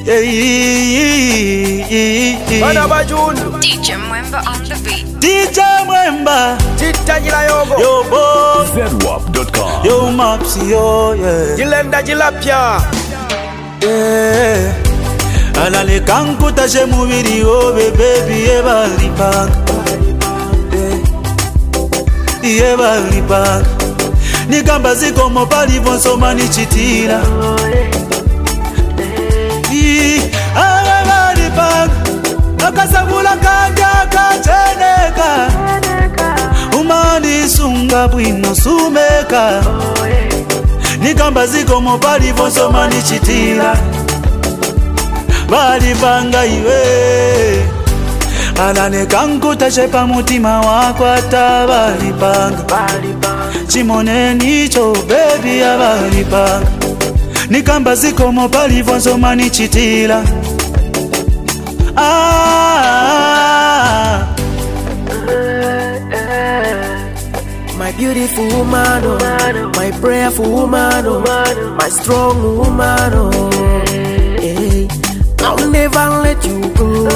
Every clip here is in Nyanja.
DJ Mwemba on the beat. DJ Mwemba Jitanyila yogo Yo boy ZWAP.com. Yo maps yo yeah Jilenda jilapya yeah Alale kankuta she mubiri oh baby eba lipanga eba lipanga Nikamba ziko mopali vonso mani chitira eba lipanga Akasabula kanja kacheneka Umani sunga bwino sumeka Nikamba ziko mopali vonso mani chitira Bali banga iwe Alane kankuta shepa mutima wako ata bali banga Chimone nicho baby ya bali banga Nikamba ziko mopali vonso mani chitira My beautiful woman, oh. My prayerful woman, oh. My strong woman, oh. Hey. I'll never let you go.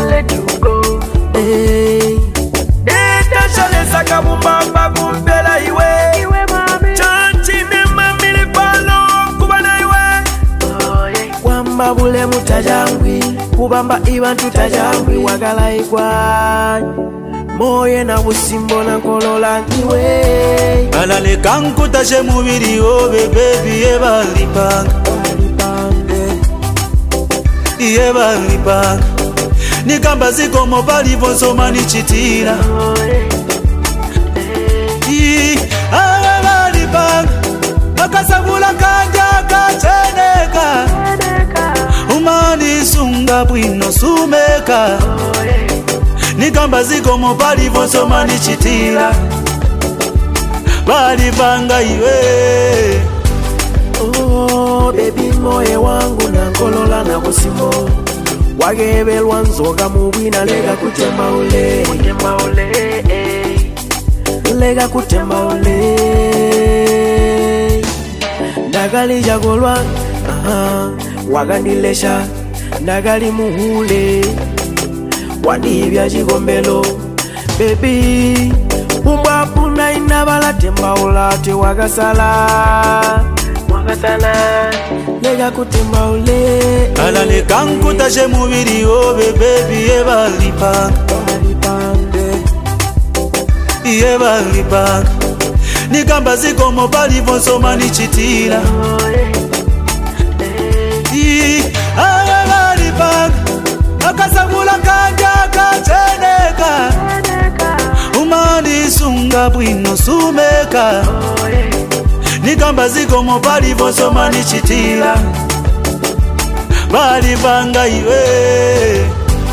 Hey. Deta shale saka mubamba kumpela iwe Chanchi ni mamili palo kubana iwe Kwamba bule mutajangwi Kubamba iwa tutajangwi Wagala igwa Moye na busimbo na kolola niwe Alale kankuta she mubiri oh baby eba lipanga eba lipanga Nikamba ziko mopali vonso mani chitira eba lipanga Akasabula kanja kacheneka Umani sunga bwino sumeka Nikamba ziko mopali vonso mani chitira Bali banga iwe Oh baby moye wangu na nkolola na kusimo Wagebelwa nzoga mubwina lega kutemba ule Lega kutemba ule Ndagali jagolwa Wagandilesha Ndagali muhule Wanibya jigombelo Baby Umba puna inabala temba ulate wagasala Lega kutemba ule Alale kankuta she mubiri oh baby eba lipanga eba lipanga Nikamba ziko mopali vonso mani chitira eba lipanga Akasabula kanja kacheneka Umani sunga bwino sumeka Nikamba ziko mopali vonso mani chitira Bali banga iwe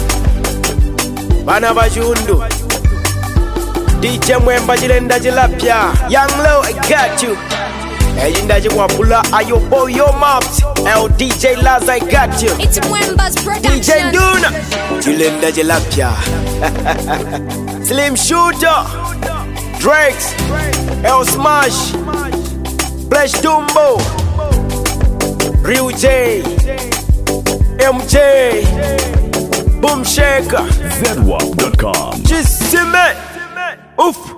Bana bajundu DJ Mwemba jilenda jilapya Young Low I got you Ejinda jiwapula ayo boy yo maps El DJ Laz I got you It's Mwemba's production. DJ Duna Jilenda jilapya Slim Shooter Drakes El Smash Flash Dumbo Real J MJ Boom Shaker ZWAP.com. Just see me Oof